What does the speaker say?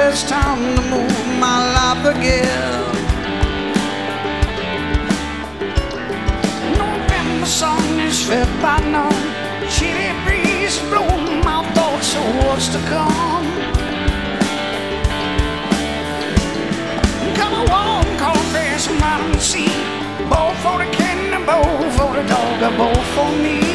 it's time to move my life again. November sun is fed by none, chilly breeze blowing my thoughts of what's to come. Come along, coffee, some vitamin C, both for the candy, both for the dog, both for me.